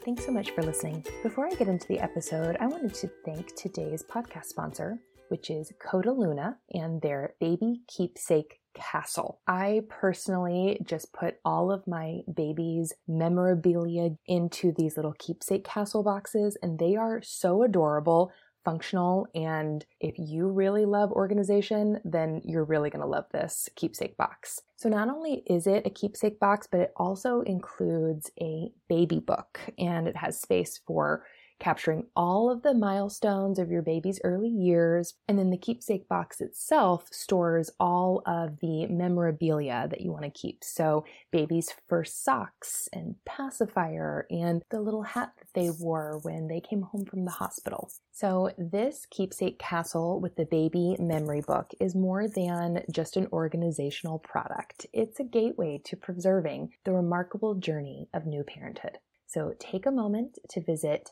Thanks so much for listening. Before I get into the episode, I wanted to thank today's podcast sponsor, which is Coda Luna and their Baby Keepsake Castle. I personally just put all of my baby's memorabilia into these little keepsake castle boxes, and they are so adorable, functional, and if you really love organization, then you're really going to love this keepsake box. So not only is it a keepsake box, but it also includes a baby book, and it has space for capturing all of the milestones of your baby's early years. And then the keepsake box itself stores all of the memorabilia that you want to keep. So baby's first socks and pacifier and the little hat that they wore when they came home from the hospital. So this keepsake castle with the baby memory book is more than just an organizational product. It's a gateway to preserving the remarkable journey of new parenthood. So take a moment to visit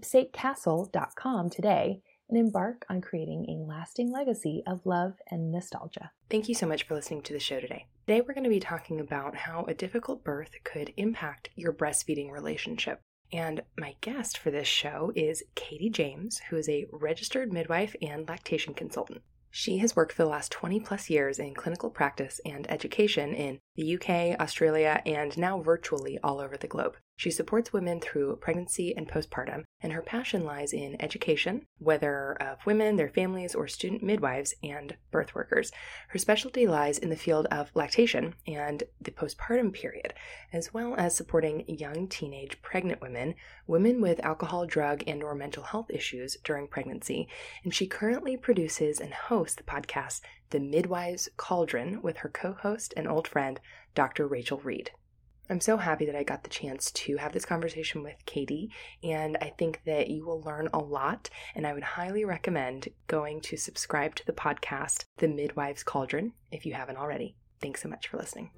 keepsakecastle.com today and embark on creating a lasting legacy of love and nostalgia. Thank you so much for listening to the show today. Today we're going to be talking about how a difficult birth could impact your breastfeeding relationship. And my guest for this show is Katie James, who is a registered midwife and lactation consultant. She has worked for the last 20 plus years in clinical practice and education in the UK, Australia, and now virtually all over the globe. She supports women through pregnancy and postpartum, and her passion lies in education, whether of women, their families, or student midwives and birth workers. Her specialty lies in the field of lactation and the postpartum period, as well as supporting young teenage pregnant women, women with alcohol, drug, and/or mental health issues during pregnancy. And she currently produces and hosts the podcast, The Midwives Cauldron, with her co-host and old friend, Dr. Rachel Reed. I'm so happy that I got the chance to have this conversation with Katie, and I think that you will learn a lot, and I would highly recommend going to subscribe to the podcast, The Midwives Cauldron, if you haven't already. Thanks so much for listening.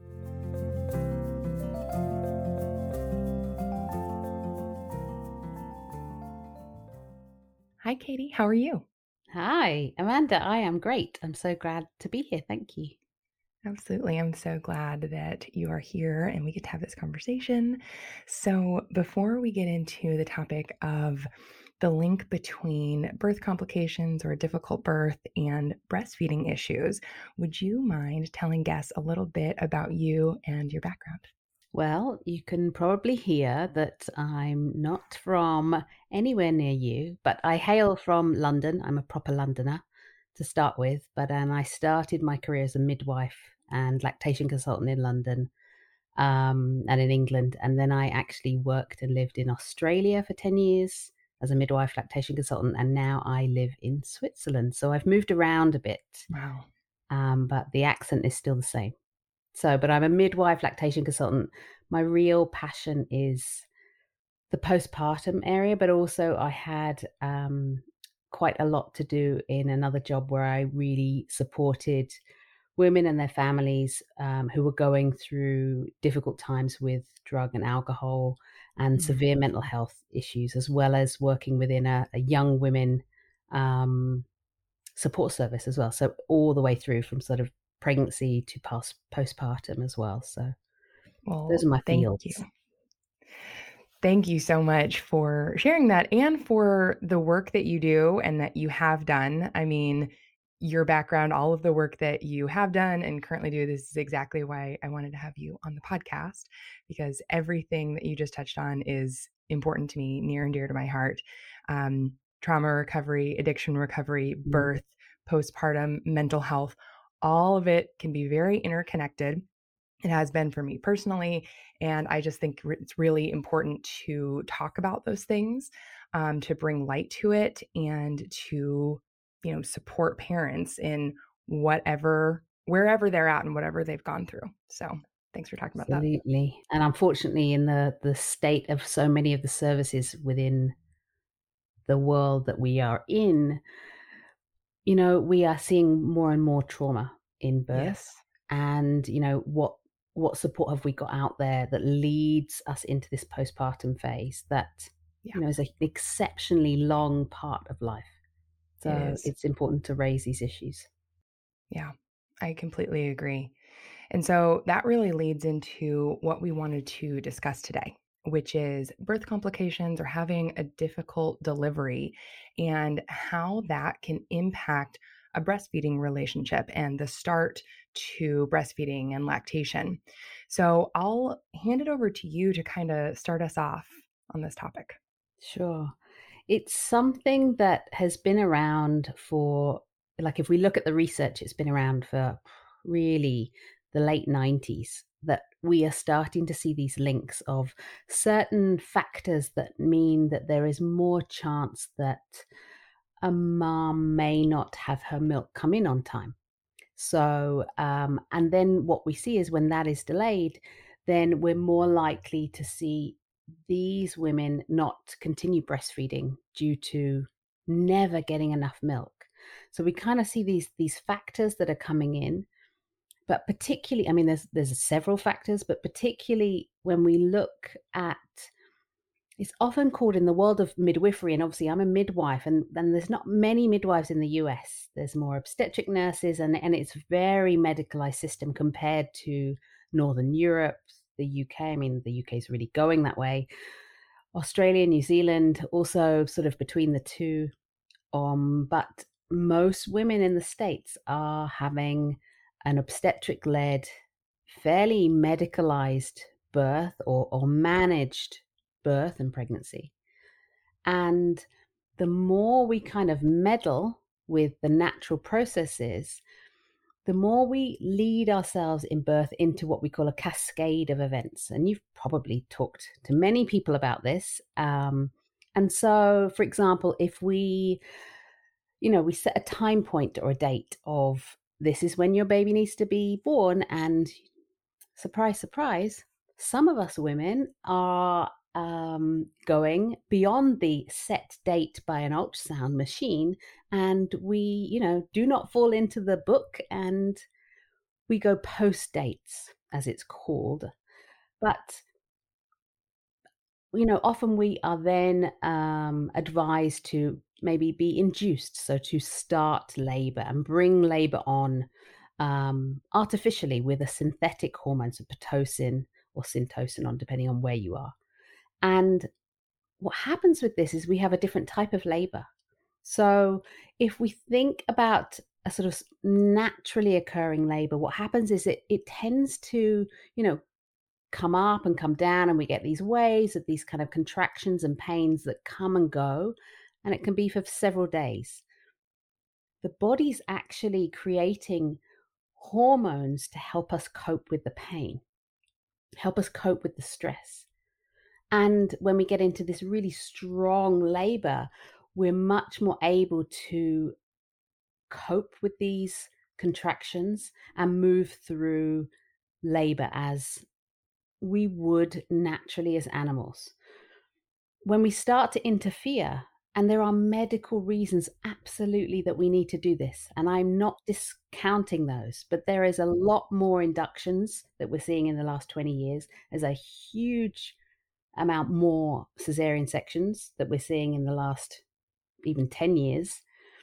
Hi, Katie. How are you? Hi, Amanda. I am great. I'm so glad to be here. Thank you. Absolutely. I'm so glad that you are here and we get to have this conversation. So before we get into the topic of the link between birth complications or a difficult birth and breastfeeding issues, would you mind telling guests a little bit about you and your background? Well, you can probably hear that I'm not from anywhere near you, but I hail from London. I'm a proper Londoner to start with, but I started my career as a midwife and lactation consultant in London and in England. And then I actually worked and lived in Australia for 10 years as a midwife lactation consultant. And now I live in Switzerland. So I've moved around a bit. Wow. But the accent is still the same. But I'm a midwife lactation consultant. My real passion is the postpartum area, but also I had quite a lot to do in another job where I really supported women and their families who were going through difficult times with drug and alcohol and severe mental health issues, as well as working within a young women support service as well. So all the way through from sort of pregnancy to postpartum as well. So those are my fields. Thank you so much for sharing that and for the work that you do and that you have done. I mean, your background, all of the work that you have done and currently do, this is exactly why I wanted to have you on the podcast, because everything that you just touched on is important to me, near and dear to my heart. Trauma recovery, addiction recovery, birth, postpartum, mental health, all of it can be very interconnected. It has been for me personally. And I just think it's really important to talk about those things, to bring light to it and to, support parents in wherever they're at and whatever they've gone through. So thanks for talking about that. Absolutely. And unfortunately, in the state of so many of the services within the world that we are in, we are seeing more and more trauma in birth. Yes. And, what support have we got out there that leads us into this postpartum phase that, is an exceptionally long part of life. So it's important to raise these issues. Yeah, I completely agree. And so that really leads into what we wanted to discuss today. which is birth complications or having a difficult delivery and how that can impact a breastfeeding relationship and the start to breastfeeding and lactation. So I'll hand it over to you to kind of start us off on this topic. Sure. It's something that has been around for, like, if we look at the research, it's been around for really the late 90s, that we are starting to see these links of certain factors that mean that there is more chance that a mom may not have her milk come in on time. So, and then what we see is when that is delayed, then we're more likely to see these women not continue breastfeeding due to never getting enough milk. So we kind of see these factors that are coming in, but particularly, I mean, there's several factors, but particularly when we look at, it's often called in the world of midwifery, and obviously I'm a midwife, and there's not many midwives in the US. There's more obstetric nurses, and it's a very medicalized system compared to Northern Europe, the UK. I mean, the UK is really going that way. Australia, New Zealand, also sort of between the two. But most women in the States are having an obstetric-led, fairly medicalized birth or managed birth and pregnancy. And the more we kind of meddle with the natural processes, the more we lead ourselves in birth into what we call a cascade of events. And you've probably talked to many people about this. And so, for example, if we set a time point or a date of this is when your baby needs to be born, and surprise, surprise, some of us women are going beyond the set date by an ultrasound machine, and we, do not fall into the book, and we go post dates, as it's called. But often we are then advised to maybe be induced, so to start labor and bring labor on artificially with a synthetic hormone, so Pitocin or Syntocinon, depending on where you are. And what happens with this is we have a different type of labor. So if we think about a sort of naturally occurring labor, what happens is it tends to, come up and come down, and we get these waves of these kind of contractions and pains that come and go, and it can be for several days. The body's actually creating hormones to help us cope with the pain, help us cope with the stress. And when we get into this really strong labor, we're much more able to cope with these contractions and move through labor as we would naturally as animals. When we start to interfere, and there are medical reasons absolutely that we need to do this, and I'm not discounting those, but there is a lot more inductions that we're seeing in the last 20 years. There's a huge amount more cesarean sections that we're seeing in the last even 10 years.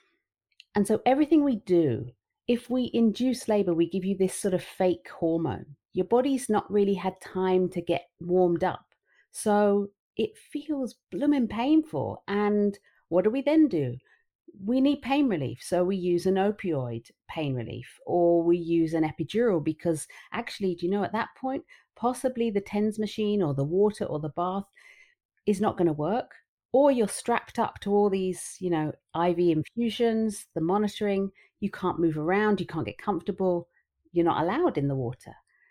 And so everything we do, if we induce labor, we give you this sort of fake hormone. Your body's not really had time to get warmed up. So it feels blooming painful. And what do we then do? We need pain relief. So we use an opioid pain relief, or we use an epidural, because actually, do you know, at that point, possibly the TENS machine or the water or the bath is not going to work. Or you're strapped up to all these, IV infusions, the monitoring, you can't move around, you can't get comfortable, you're not allowed in the water.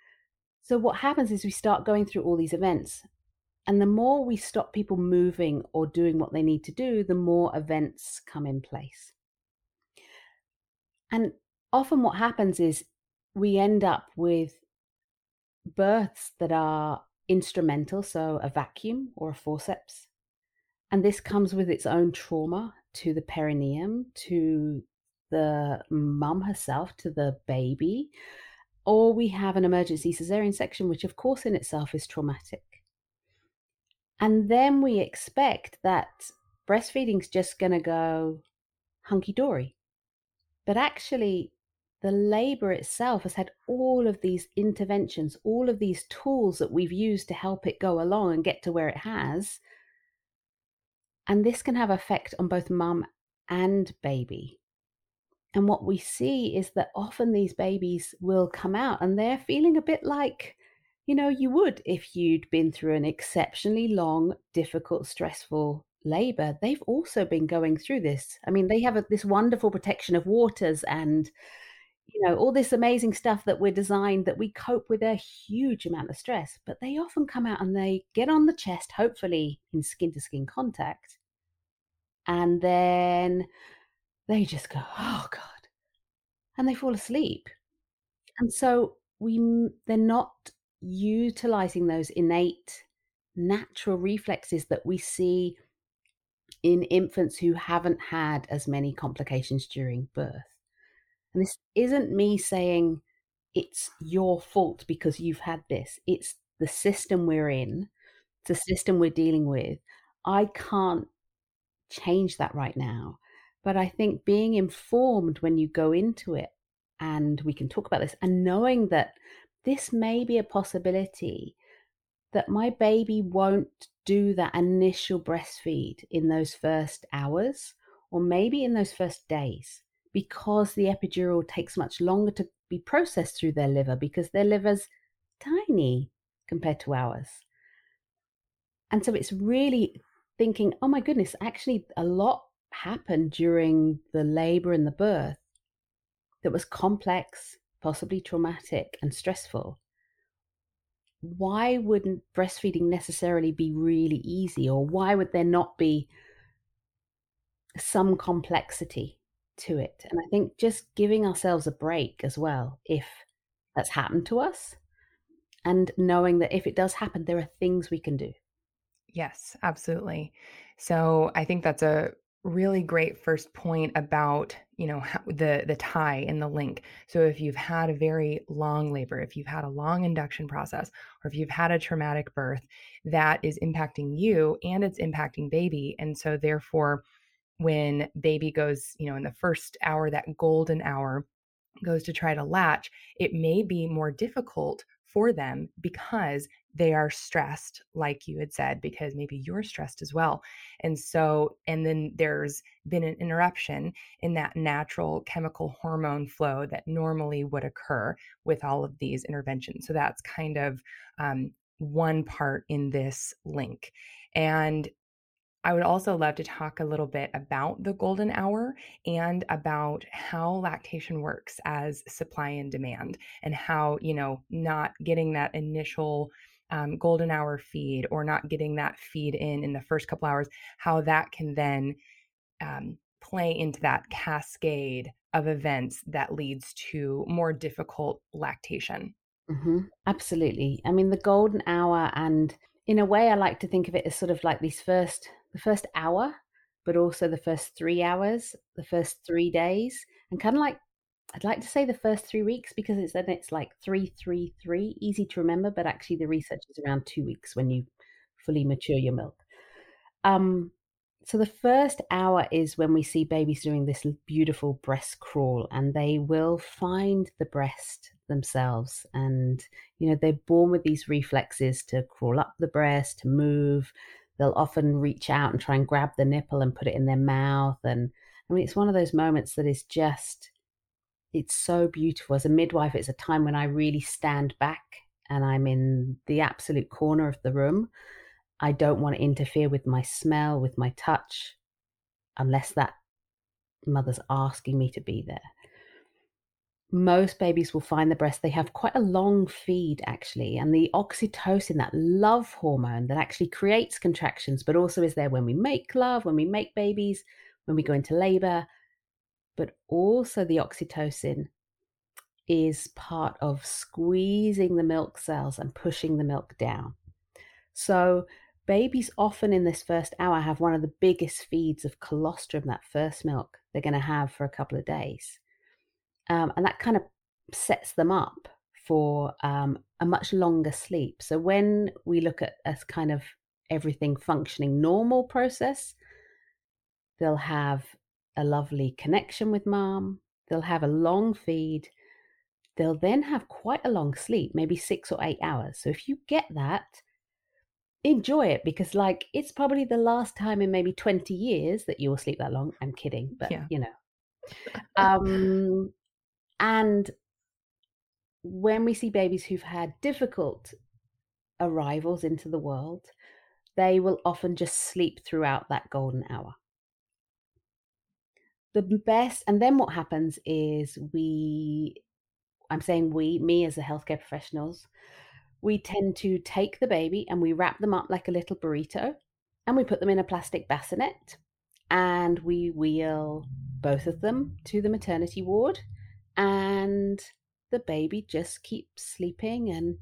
So what happens is we start going through all these events, and the more we stop people moving or doing what they need to do, the more events come in place. And often what happens is we end up with births that are instrumental, so a vacuum or a forceps. And this comes with its own trauma to the perineum, to the mum herself, to the baby. Or we have an emergency cesarean section, which of course in itself is traumatic. And then we expect that breastfeeding's just going to go hunky-dory. But actually, the labor itself has had all of these interventions, all of these tools that we've used to help it go along and get to where it has. And this can have effect on both mum and baby. And what we see is that often these babies will come out and they're feeling a bit like, you would if you'd been through an exceptionally long, difficult, stressful labor. They've also been going through this. I mean, they have this wonderful protection of waters and, all this amazing stuff that we're designed that we cope with a huge amount of stress. But they often come out and they get on the chest, hopefully in skin to skin contact. And then they just go, oh God, and they fall asleep. And so they're not utilizing those innate natural reflexes that we see in infants who haven't had as many complications during birth. And this isn't me saying it's your fault because you've had this. It's the system we're in, the system we're dealing with. I can't change that right now. But I think being informed when you go into it, and we can talk about this, and knowing that this may be a possibility that my baby won't do that initial breastfeed in those first hours, or maybe in those first days, because the epidural takes much longer to be processed through their liver because their liver's tiny compared to ours. And so it's really thinking, oh my goodness, actually a lot happened during the labor and the birth that was complex, possibly traumatic and stressful. Why wouldn't breastfeeding necessarily be really easy? Or why would there not be some complexity to it? And I think just giving ourselves a break as well, if that's happened to us, and knowing that if it does happen, there are things we can do. Yes, absolutely. So I think that's a really great first point about, how the tie and the link. So if you've had a very long labor, if you've had a long induction process, or if you've had a traumatic birth, that is impacting you and it's impacting baby. And so therefore, when baby goes, in the first hour, that golden hour, goes to try to latch, it may be more difficult for them because they are stressed, like you had said, because maybe you're stressed as well. And then there's been an interruption in that natural chemical hormone flow that normally would occur with all of these interventions. So that's kind of one part in this link. And I would also love to talk a little bit about the golden hour and about how lactation works as supply and demand, and how, not getting that initial golden hour feed, or not getting that feed in the first couple hours, how that can then play into that cascade of events that leads to more difficult lactation. Mm-hmm. Absolutely. I mean, the golden hour, and in a way, I like to think of it as sort of like the first hour, but also the first 3 hours, the first 3 days, and kind of like, I'd like to say the first 3 weeks, because it's like 3-3-3, easy to remember, but actually the research is around 2 weeks when you fully mature your milk. So the first hour is when we see babies doing this beautiful breast crawl, and they will find the breast themselves. And, they're born with these reflexes to crawl up the breast, to move. They'll often reach out and try and grab the nipple and put it in their mouth. And I mean, it's one of those moments that is just, it's so beautiful. As a midwife, it's a time when I really stand back and I'm in the absolute corner of the room. I don't want to interfere with my smell, with my touch, unless that mother's asking me to be there. Most babies will find the breast. They have quite a long feed, actually. And the oxytocin, that love hormone that actually creates contractions, but also is there when we make love, when we make babies, when we go into labor. But also the oxytocin is part of squeezing the milk cells and pushing the milk down. So babies often in this first hour have one of the biggest feeds of colostrum, that first milk they're going to have for a couple of days. And that kind of sets them up for a much longer sleep. So when we look at a kind of everything functioning normal process, they'll have a lovely connection with mom. They'll have a long feed. They'll then have quite a long sleep, maybe 6 or 8 hours. So if you get that, enjoy it, because like it's probably the last time in maybe 20 years that you will sleep that long. I'm kidding, but Yeah. And when we see babies who've had difficult arrivals into the world, they will often just sleep throughout that golden hour. The best, and then what happens is I'm saying me as the healthcare professionals, we tend to take the baby and we wrap them up like a little burrito and we put them in a plastic bassinet and we wheel both of them to the maternity ward, and the baby just keeps sleeping. And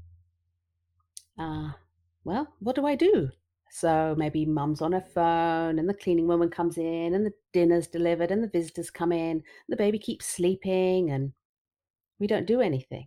well, what do I do? So maybe mum's on her phone and the cleaning woman comes in and the dinner's delivered and the visitors come in. The baby keeps sleeping and we don't do anything.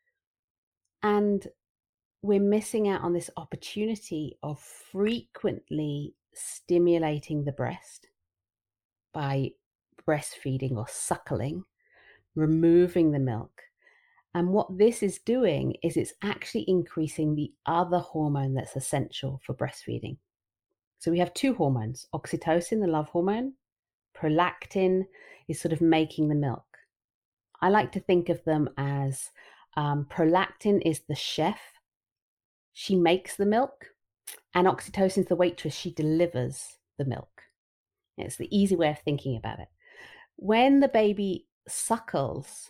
And we're missing out on this opportunity of frequently stimulating the breast by breastfeeding or suckling, removing the milk. And what this is doing is it's actually increasing the other hormone that's essential for breastfeeding. So we have two hormones: oxytocin, the love hormone; prolactin is sort of making the milk. I like to think of them as prolactin is the chef. She makes the milk, and oxytocin is the waitress. She delivers the milk. It's the easy way of thinking about it. When the baby suckles,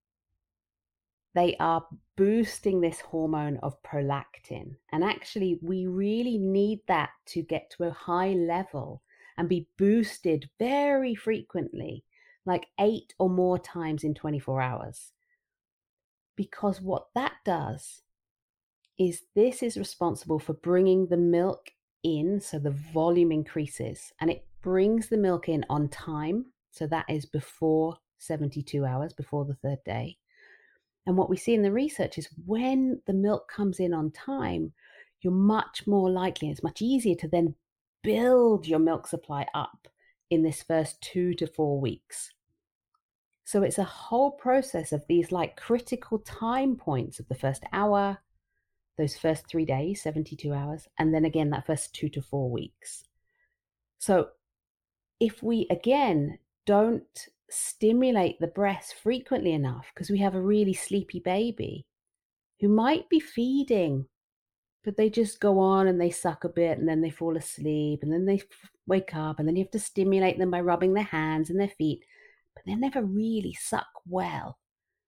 they are boosting this hormone of prolactin. And actually, we really need that to get to a high level and be boosted very frequently, like 8 or more times in 24 hours. Because what that does is this is responsible for bringing the milk in, so the volume increases, and it brings the milk in on time. So that is before 72 hours, before the third day. And what we see in the research is when the milk comes in on time, you're much more likely, it's much easier to then build your milk supply up in this first 2 to 4 weeks. So it's a whole process of these like critical time points of the first hour, those first 3 days, 72 hours, and then again that first 2 to 4 weeks. So if we again don't stimulate the breast frequently enough, because we have a really sleepy baby who might be feeding, but they just go on and they suck a bit and then they fall asleep and then they wake up, and then you have to stimulate them by rubbing their hands and their feet, but they never really suck well.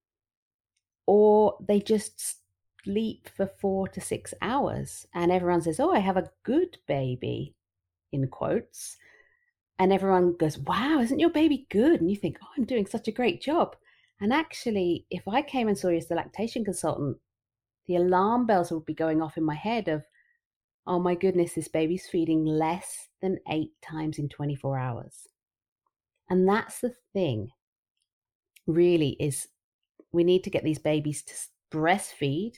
Or they just sleep for 4 to 6 hours and everyone says, oh, I have a good baby, in quotes. And everyone goes, wow, isn't your baby good? And you think, oh, I'm doing such a great job. And actually, if I came and saw you as the lactation consultant, the alarm bells would be going off in my head of, oh my goodness, this baby's feeding less than 8 times in 24 hours. And that's the thing, really, is we need to get these babies to breastfeed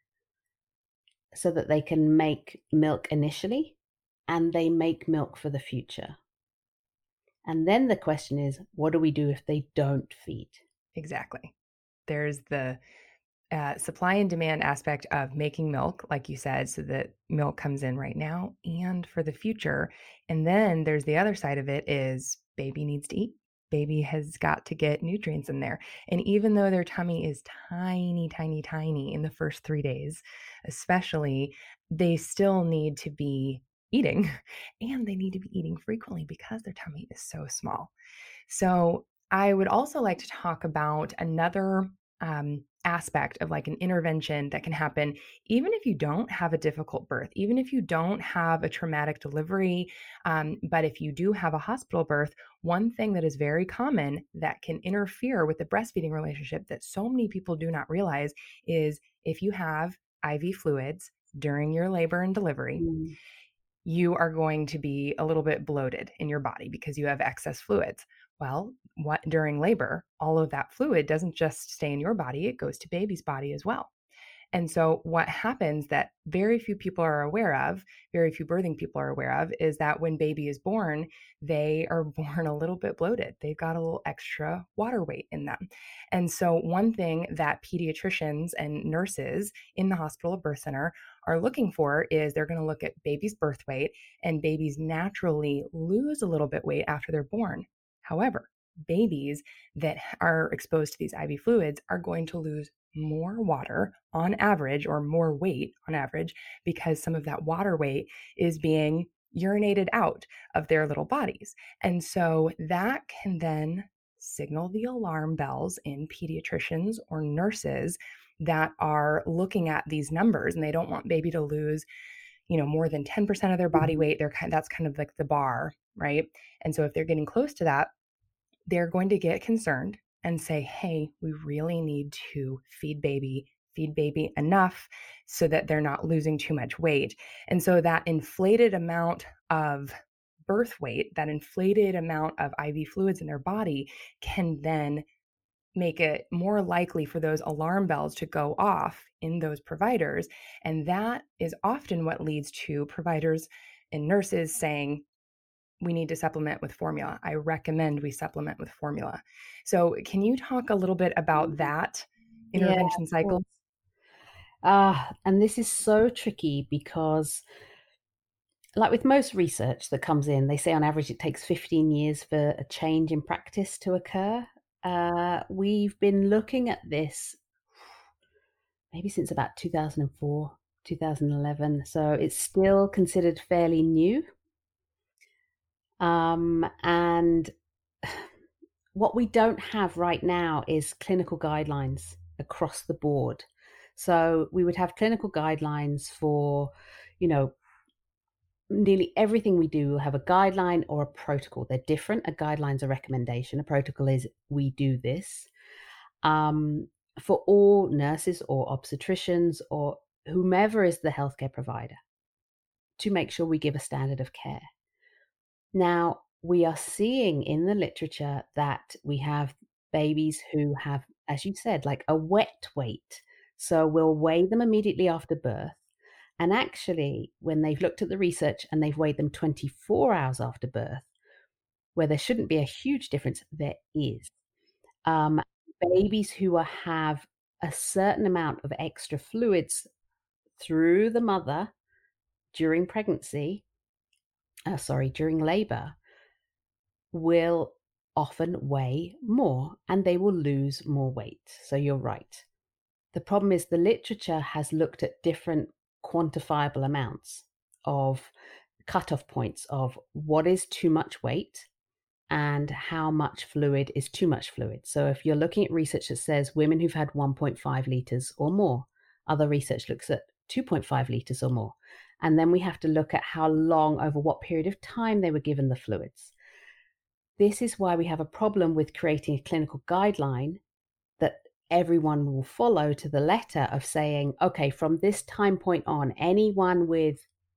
so that they can make milk initially, and they make milk for the future. And then the question is, what do we do if they don't feed? Exactly. There's the supply and demand aspect of making milk, like you said, so that milk comes in right now and for the future. And then there's the other side of it is baby needs to eat. Baby has got to get nutrients in there. And even though their tummy is tiny, tiny, tiny in the first 3 days, especially, they still need to be eating, and they need to be eating frequently because their tummy is so small. So I would also like to talk about another aspect of like an intervention that can happen even if you don't have a difficult birth, even if you don't have a traumatic delivery. But if you do have a hospital birth, one thing that is very common that can interfere with the breastfeeding relationship that so many people do not realize is if you have IV fluids during your labor and delivery, you are going to be a little bit bloated in your body because you have excess fluids. Well, during labor, all of that fluid doesn't just stay in your body, it goes to baby's body as well. And so what happens that very few people are aware of, very few birthing people are aware of, is that when baby is born, they are born a little bit bloated. They've got a little extra water weight in them. And so one thing that pediatricians and nurses in the hospital or birth center are looking for is they're going to look at baby's birth weight, and babies naturally lose a little bit weight after they're born. However, babies that are exposed to these IV fluids are going to lose more water on average, or more weight on average, because some of that water weight is being urinated out of their little bodies. And so that can then signal the alarm bells in pediatricians or nurses that are looking at these numbers, and they don't want baby to lose more than 10% of their body weight. That's kind of like the bar, right? And so if they're getting close to that, they're going to get concerned and say, hey, we really need to feed baby enough so that they're not losing too much weight. And so that inflated amount of birth weight, that inflated amount of IV fluids in their body, can then make it more likely for those alarm bells to go off in those providers. And that is often what leads to providers and nurses saying, we need to supplement with formula. I recommend we supplement with formula. So can you talk a little bit about that intervention cycle? And this is so tricky because, like with most research that comes in, they say on average it takes 15 years for a change in practice to occur. We've been looking at this maybe since about 2004, 2011. So it's still considered fairly new. And what we don't have right now is clinical guidelines across the board. So we would have clinical guidelines for, nearly everything we do will have a guideline or a protocol. They're different. A guideline's a recommendation. A protocol is we do this. For all nurses or obstetricians or whomever is the healthcare provider, to make sure we give a standard of care. Now, we are seeing in the literature that we have babies who have, as you said, like a wet weight. So we'll weigh them immediately after birth. And actually, when they've looked at the research and they've weighed them 24 hours after birth, where there shouldn't be a huge difference, there is. Babies who have a certain amount of extra fluids through the mother during pregnancy, during labor, will often weigh more and they will lose more weight. So you're right. The problem is the literature has looked at different quantifiable amounts of cutoff points of what is too much weight and how much fluid is too much fluid. So if you're looking at research that says women who've had 1.5 liters or more, other research looks at 2.5 liters or more. And then we have to look at how long, over what period of time they were given the fluids. This is why we have a problem with creating a clinical guideline that everyone will follow to the letter of saying, okay, from this time point on, anyone with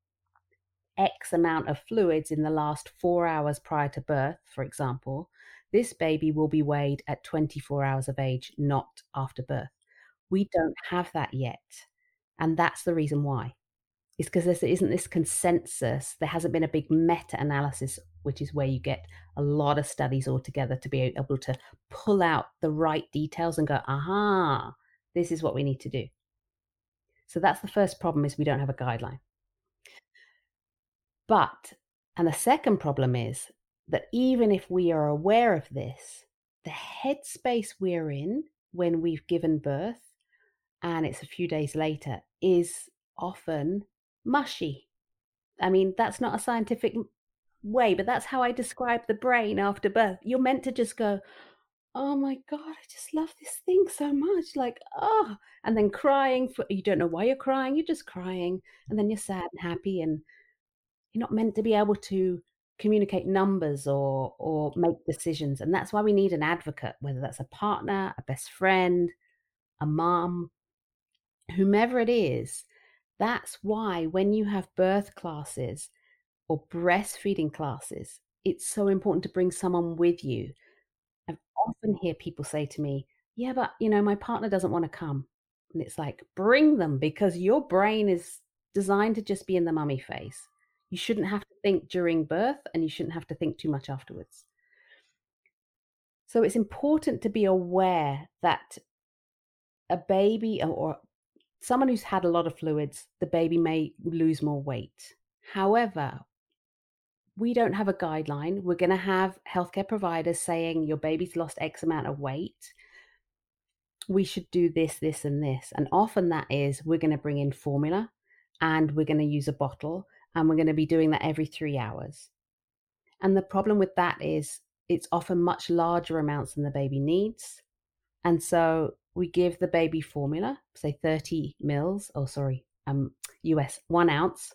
X amount of fluids in the last 4 hours prior to birth, for example, this baby will be weighed at 24 hours of age, not after birth. We don't have that yet. And that's the reason why. It's because there isn't this consensus. There hasn't been a big meta-analysis, which is where you get a lot of studies all together to be able to pull out the right details and go, aha, this is what we need to do. So that's the first problem, is we don't have a guideline. And the second problem is that even if we are aware of this, the headspace we're in when we've given birth and it's a few days later is often mushy. I mean, that's not a scientific way, but that's how I describe the brain after birth. You're meant to just go, oh my God, I just love this thing so much. Like, oh, and then crying you don't know why you're crying. You're just crying. And then you're sad and happy, and you're not meant to be able to communicate numbers or make decisions. And that's why we need an advocate, whether that's a partner, a best friend, a mom, whomever it is. That's why when you have birth classes or breastfeeding classes, it's so important to bring someone with you. I often hear people say to me, yeah, but my partner doesn't want to come. And it's like, bring them, because your brain is designed to just be in the mummy phase. You shouldn't have to think during birth, and you shouldn't have to think too much afterwards. So it's important to be aware that a baby or someone who's had a lot of fluids, the baby may lose more weight. However, we don't have a guideline. We're going to have healthcare providers saying your baby's lost X amount of weight. We should do this, this, and this. And often that is, we're going to bring in formula and we're going to use a bottle, and we're going to be doing that every 3 hours. And the problem with that is it's often much larger amounts than the baby needs. And so we give the baby formula, say 30 mils, US, 1 ounce.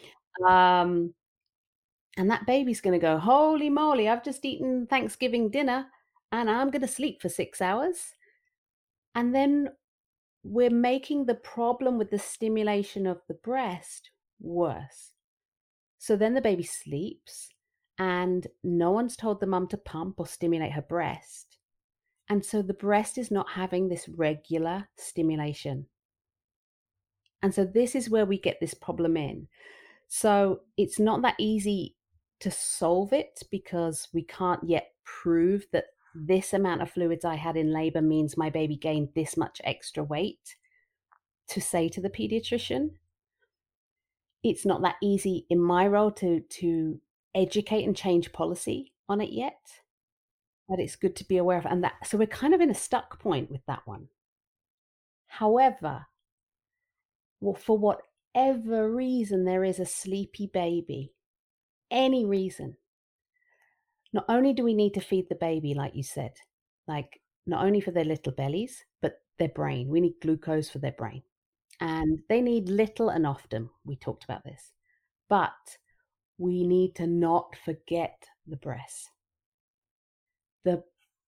And that baby's going to go, holy moly, I've just eaten Thanksgiving dinner and I'm going to sleep for 6 hours. And then we're making the problem with the stimulation of the breast worse. So then the baby sleeps and no one's told the mum to pump or stimulate her breast. And so the breast is not having this regular stimulation. And so this is where we get this problem in. So it's not that easy to solve it, because we can't yet prove that this amount of fluids I had in labor means my baby gained this much extra weight to say to the pediatrician. It's not that easy in my role to educate and change policy on it yet, but it's good to be aware of. And that, so we're kind of in a stuck point with that one. However, for whatever reason there is a sleepy baby, any reason, not only do we need to feed the baby, like you said, like not only for their little bellies, but their brain. We need glucose for their brain. And they need little and often. We talked about this. But we need to not forget the breast. The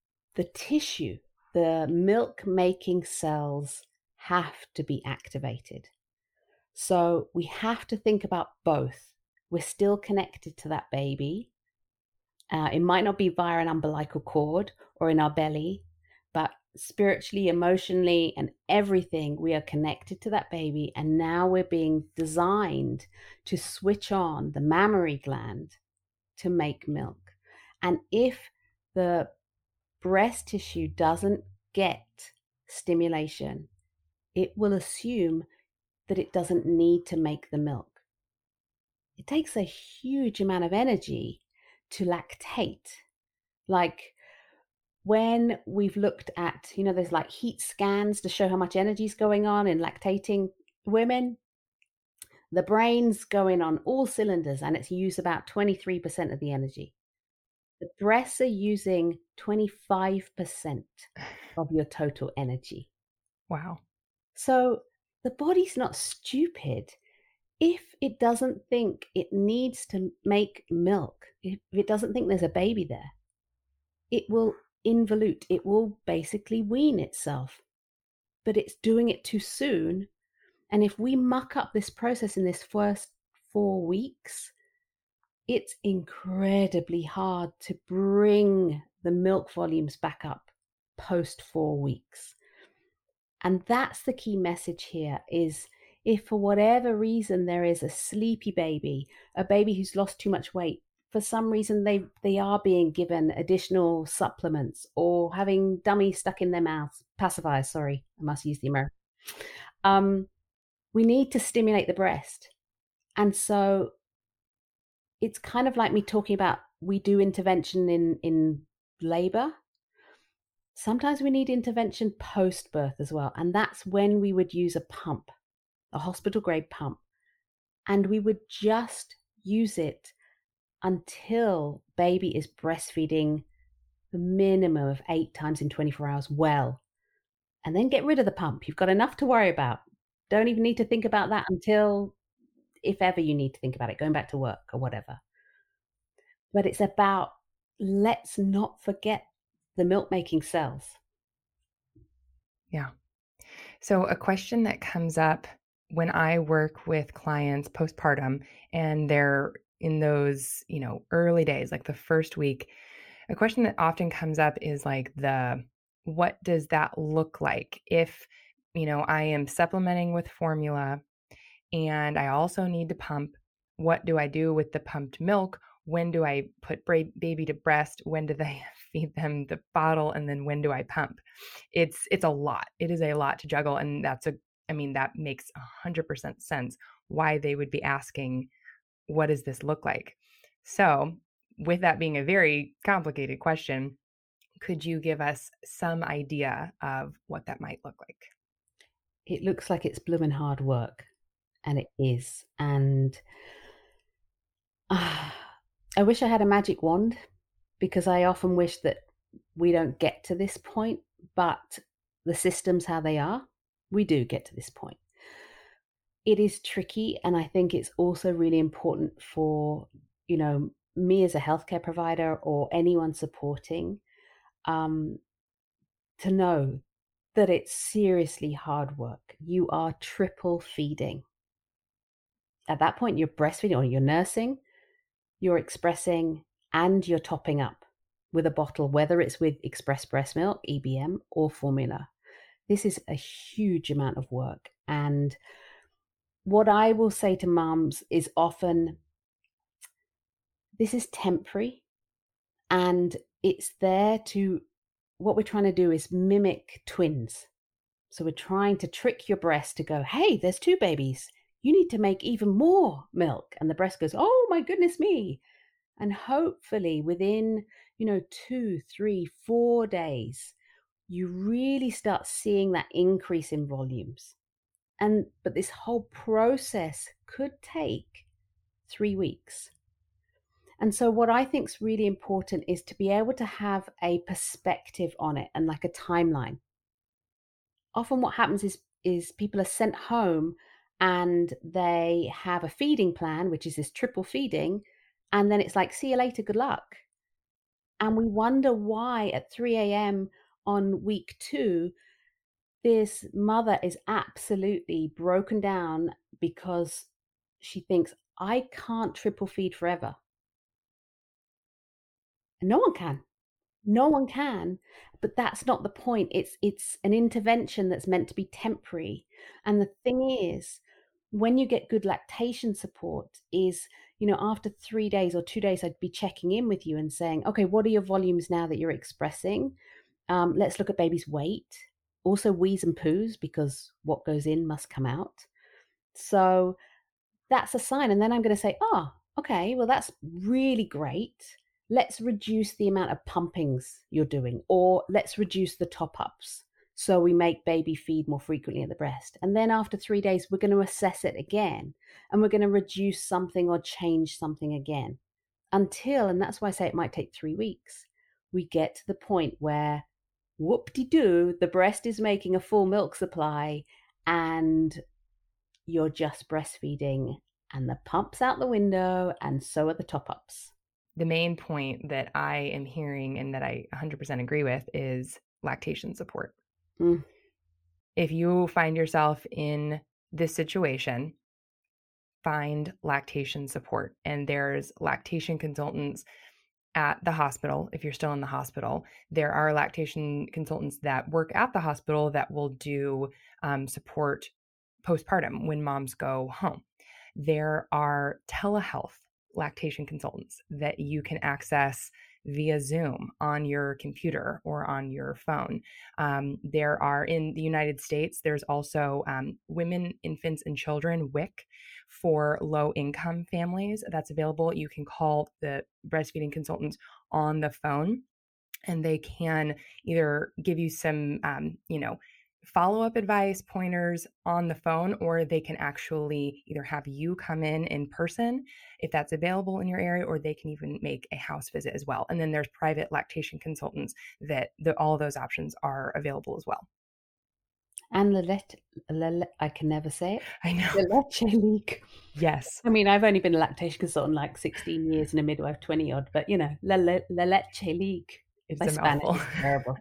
tissue, the milk-making cells have to be activated. So we have to think about both. We're still connected to that baby. It might not be via an umbilical cord or in our belly, but spiritually, emotionally, and everything, we are connected to that baby. And now we're being designed to switch on the mammary gland to make milk. And if the breast tissue doesn't get stimulation, it will assume that it doesn't need to make the milk. It takes a huge amount of energy to lactate. Like when we've looked at, there's like heat scans to show how much energy is going on in lactating women. The brain's going on all cylinders and it's used about 23% of the energy. The breasts are using 25% of your total energy. Wow. So the body's not stupid. If it doesn't think it needs to make milk, if it doesn't think there's a baby there, it will involute. It will basically wean itself. But it's doing it too soon. And if we muck up this process in this first 4 weeks, it's incredibly hard to bring the milk volumes back up post 4 weeks. And that's the key message here, is if for whatever reason there is a sleepy baby, a baby who's lost too much weight, for some reason they are being given additional supplements or having dummies stuck in their mouths, pacifiers, sorry, I must use the American. We need to stimulate the breast. And so it's kind of like me talking about, we do intervention in labor. Sometimes we need intervention post-birth as well. And that's when we would use a pump, a hospital grade pump. And we would just use it until baby is breastfeeding the minimum of 8 times in 24 hours well. And then get rid of the pump. You've got enough to worry about. Don't even need to think about that until, if ever you need to think about it, going back to work or whatever. But it's about, let's not forget the milk-making cells. Yeah. So a question that comes up when I work with clients postpartum and they're in those, early days, like the first week, a question that often comes up is like what does that look like if I am supplementing with formula and I also need to pump. What do I do with the pumped milk? When do I put baby to breast? When do they feed them the bottle? And then when do I pump? It's a lot. It is a lot to juggle. And that makes 100% sense why they would be asking, what does this look like? So with that being a very complicated question, could you give us some idea of what that might look like? It looks like it's blooming hard work, and it is. And I wish I had a magic wand, because I often wish that we don't get to this point, but the systems how they are, we do get to this point. It is tricky, and I think it's also really important for, me as a healthcare provider or anyone supporting, to know that it's seriously hard work. You are triple feeding. At that point, you're breastfeeding or you're nursing, you're expressing, and you're topping up with a bottle, whether it's with express breast milk, EBM, or formula. This is a huge amount of work. And what I will say to mums is often, this is temporary, and it's there to, what we're trying to do is mimic twins. So we're trying to trick your breast to go, hey, there's two babies. You need to make even more milk. And the breast goes, oh my goodness me. And hopefully within, 2, 3, 4 days, you really start seeing that increase in volumes. But this whole process could take 3 weeks. And so what I think is really important is to be able to have a perspective on it and like a timeline. Often what happens is people are sent home and they have a feeding plan, which is this triple feeding, and then it's like, see you later, good luck. And we wonder why at 3 a.m. on week 2, this mother is absolutely broken down because she thinks, I can't triple feed forever. And no one can. No one can, but that's not the point. It's an intervention that's meant to be temporary. And the thing is, when you get good lactation support is, after 3 days or 2 days, I'd be checking in with you and saying, okay, what are your volumes now that you're expressing? Let's look at baby's weight, also wheeze and poos, because what goes in must come out. So that's a sign. And then I'm going to say, okay, well, that's really great. Let's reduce the amount of pumpings you're doing, or let's reduce the top-ups so we make baby feed more frequently at the breast. And then after 3 days, we're going to assess it again, and we're going to reduce something or change something again until, and that's why I say it might take 3 weeks, we get to the point where, whoop-de-doo, the breast is making a full milk supply and you're just breastfeeding, and the pump's out the window, and so are the top-ups. The main point that I am hearing and that I 100% agree with is lactation support. If you find yourself in this situation, find lactation support. And there's lactation consultants at the hospital. If you're still in the hospital, there are lactation consultants that work at the hospital that will do support postpartum when moms go home. There are telehealth lactation consultants that you can access via Zoom on your computer or on your phone. There are, in the United States, there's also Women, Infants, and Children, WIC, for low-income families that's available. You can call the breastfeeding consultants on the phone, and they can either give you some, follow-up advice, pointers on the phone, or they can actually either have you come in person if that's available in your area, or they can even make a house visit as well. And then there's private lactation consultants that all of those options are available as well. And I can never say it. I know. La Leche League. Yes. I mean, I've only been a lactation consultant like 16 years and a midwife 20 odd, but La Leche League. It's My a Spanish mouthful. is terrible.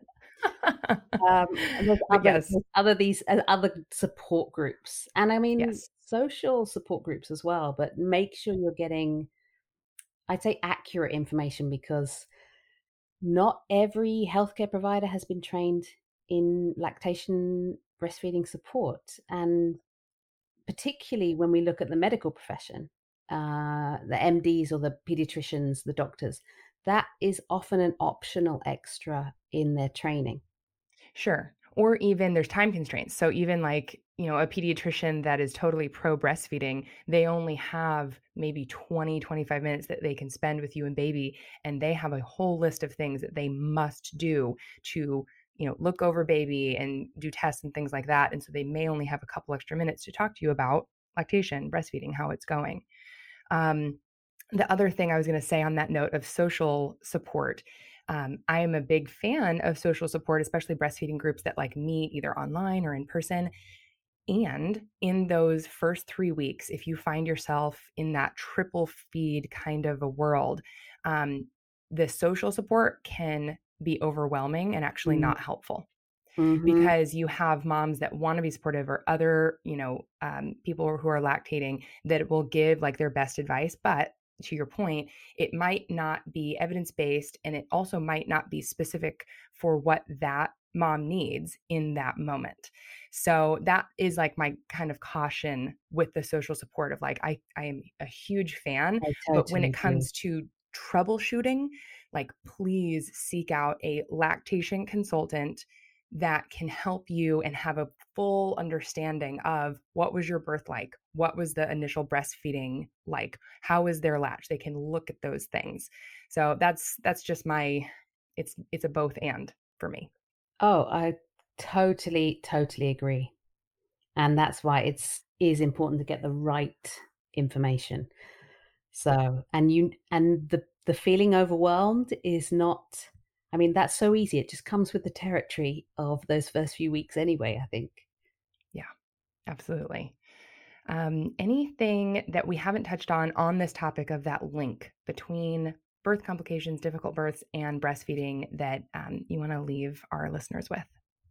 And there's other support groups, and I mean, yes, social support groups as well, but make sure you're getting, I'd say, accurate information, because not every healthcare provider has been trained in lactation breastfeeding support. And particularly when we look at the medical profession, the MDs or the pediatricians, the doctors, that is often an optional extra in their training. Sure. Or even there's time constraints. So even like, a pediatrician that is totally pro breastfeeding, they only have maybe 20, 25 minutes that they can spend with you and baby. And they have a whole list of things that they must do to, look over baby and do tests and things like that. And so they may only have a couple extra minutes to talk to you about lactation, breastfeeding, how it's going. The other thing I was going to say on that note of social support, I am a big fan of social support, especially breastfeeding groups that like meet either online or in person. And in those first 3 weeks, if you find yourself in that triple feed kind of a world, the social support can be overwhelming and actually not helpful. Because you have moms that want to be supportive or other, people who are lactating that will give like their best advice. But to your point, it might not be evidence-based, and it also might not be specific for what that mom needs in that moment. So that is like my kind of caution with the social support of like, I am a huge fan, but when it comes to troubleshooting, like please seek out a lactation consultant that can help you and have a full understanding of what was your birth like, what was the initial breastfeeding like, how is their latch. They can look at those things. So that's just it's a both and for me. Oh, I totally agree. And that's why is important to get the right information. So, and the feeling overwhelmed is not, I mean, that's so easy. It just comes with the territory of those first few weeks anyway, I think. Yeah, absolutely. Anything that we haven't touched on this topic of that link between birth complications, difficult births, and breastfeeding that you want to leave our listeners with?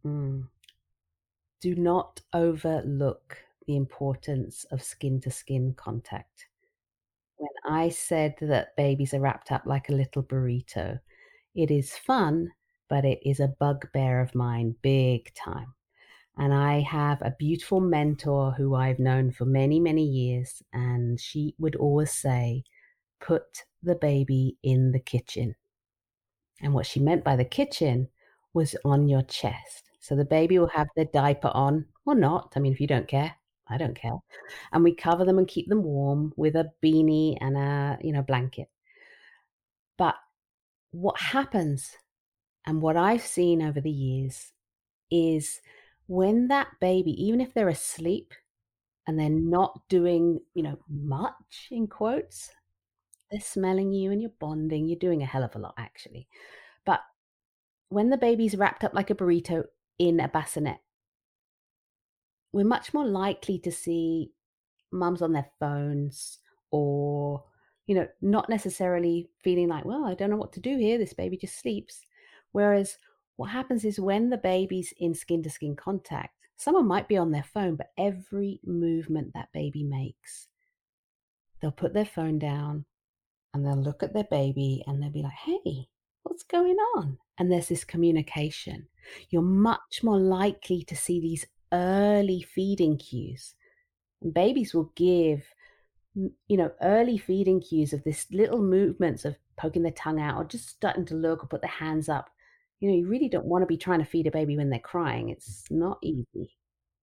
Do not overlook the importance of skin-to-skin contact. When I said that babies are wrapped up like a little burrito, it is fun, but it is a bugbear of mine, big time. And I have a beautiful mentor who I've known for many, many years, and she would always say, put the baby in the kitchen. And what she meant by the kitchen was on your chest. So the baby will have their diaper on or not. I mean, if you don't care, I don't care. And we cover them and keep them warm with a beanie and a blanket. But what happens, and what I've seen over the years, is when that baby, even if they're asleep and they're not doing, much in quotes, they're smelling you and you're bonding. You're doing a hell of a lot, actually. But when the baby's wrapped up like a burrito in a bassinet, we're much more likely to see mums on their phones or, not necessarily feeling like, well, I don't know what to do here. This baby just sleeps. Whereas what happens is when the baby's in skin-to-skin contact, someone might be on their phone, but every movement that baby makes, they'll put their phone down and they'll look at their baby and they'll be like, hey, what's going on? And there's this communication. You're much more likely to see these early feeding cues. And babies will give, early feeding cues of this little movements of poking their tongue out or just starting to look or put their hands up. You really don't want to be trying to feed a baby when they're crying. It's not easy.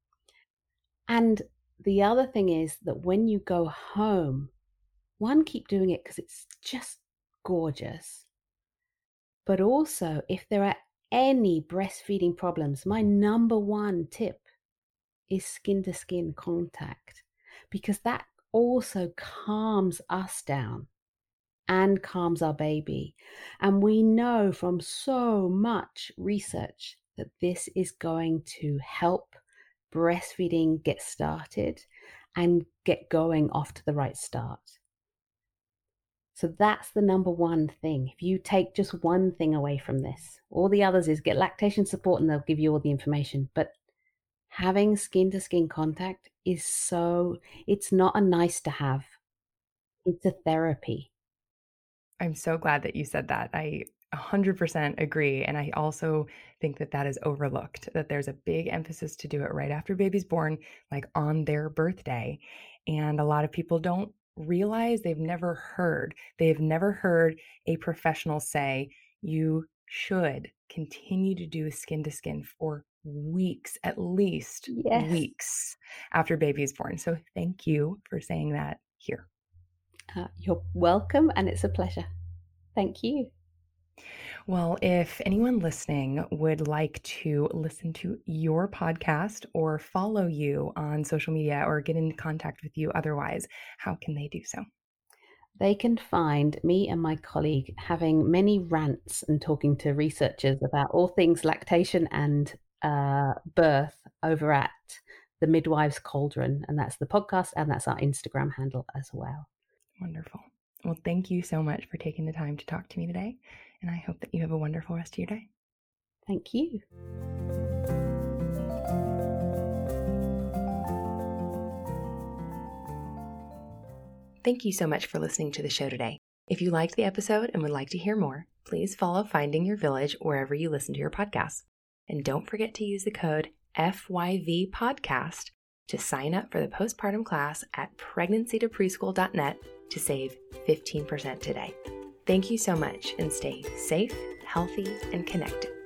And the other thing is that when you go home, one, keep doing it because it's just gorgeous. But also, if there are any breastfeeding problems, my number one tip is skin-to-skin contact, because that also calms us down and calms our baby. And we know from so much research that this is going to help breastfeeding get started and get going off to the right start. So that's the number one thing. If you take just one thing away from this, all the others is get lactation support and they'll give you all the information. But having skin-to-skin contact is it's not a nice to have. It's a therapy. I'm so glad that you said that. 100% agree. And I also think that that is overlooked, that there's a big emphasis to do it right after baby's born, like on their birthday. And a lot of people don't realize they've never heard a professional say, you should continue to do skin to skin for weeks, at least Yes. weeks after baby is born. So thank you for saying that here. You're welcome, and it's a pleasure. Thank you. Well, if anyone listening would like to listen to your podcast or follow you on social media or get in contact with you otherwise, how can they do so? They can find me and my colleague having many rants and talking to researchers about all things lactation and birth over at the Midwives Cauldron. And that's the podcast, and that's our Instagram handle as well. Wonderful. Well, thank you so much for taking the time to talk to me today. And I hope that you have a wonderful rest of your day. Thank you. Thank you so much for listening to the show today. If you liked the episode and would like to hear more, please follow Finding Your Village wherever you listen to your podcasts. And don't forget to use the code FYVPodcast to sign up for the postpartum class at pregnancytopreschool.net to save 15% today. Thank you so much, and stay safe, healthy, and connected.